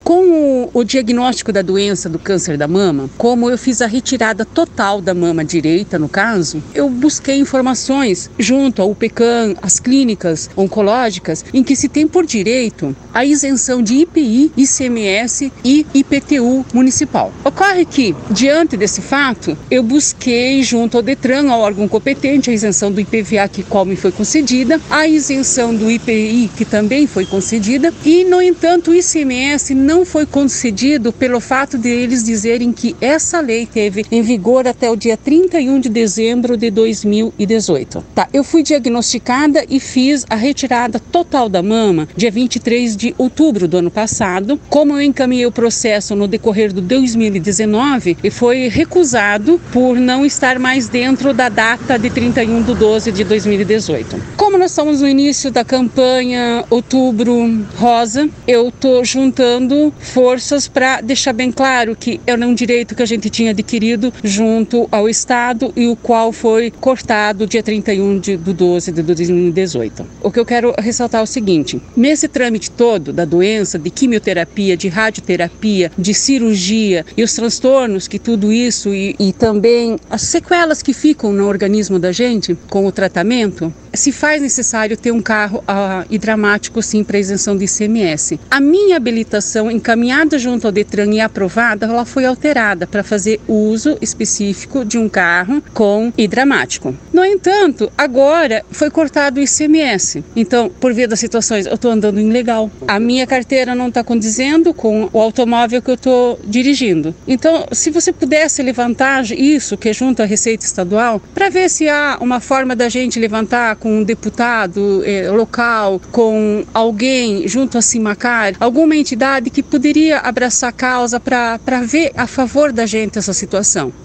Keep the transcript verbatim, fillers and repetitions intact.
Com o, o diagnóstico da doença do câncer da mama, como eu fiz a retirada total da mama direita, no caso, eu busquei informações junto ao UPECAM, as clínicas oncológicas, em que se tem por direito a isenção de I P I, I C M S e I P T U municipal. Ocorre que, diante desse fato, eu busquei junto ao DETRAN, ao órgão competente, a isenção do I P V A, que qual me foi concedida, a isenção do I P I, que também foi concedida, e, no entanto, o I C M S não foi concedido pelo fato de eles dizerem que essa lei teve em vigor até o dia trinta e um de dezembro de dois mil e dezoito. Tá, eu fui diagnosticada e fiz a retirada total da mama dia vinte e três de outubro do ano passado. Como eu encaminhei o processo no decorrer do dois mil e dezenove, e foi recusado por não estar mais dentro da data de trinta e um de doze de dois mil e dezoito. Como nós estamos no início da campanha Outubro Rosa, eu estou juntando forças para deixar bem claro que era um direito que a gente tinha adquirido junto ao Estado e o qual foi cortado dia trinta e um de doze de dois mil e dezoito. O que eu quero ressaltar é o seguinte: nesse trâmite todo da doença, de quimioterapia, de radioterapia, de cirurgia e os transtornos que tudo isso e, e também as sequelas que ficam no organismo da gente com o tratamento, se faz necessário ter um carro uh, hidramático sim para isenção de I C M S. A minha habilitação encaminhada junto ao DETRAN e aprovada, ela foi alterada para fazer uso específico de um carro com hidramático. No entanto, agora foi cortado o I C M S. Então, por via das situações, eu estou andando ilegal. A minha carteira não está condizendo com o automóvel que eu estou dirigindo. Então, se você pudesse levantar isso, que é junto à Receita Estadual, para ver se há uma forma da gente levantar com um deputado eh, local, com alguém junto a Simacar, alguma entidade que poderia abraçar a causa para ver a favor da gente essa situação.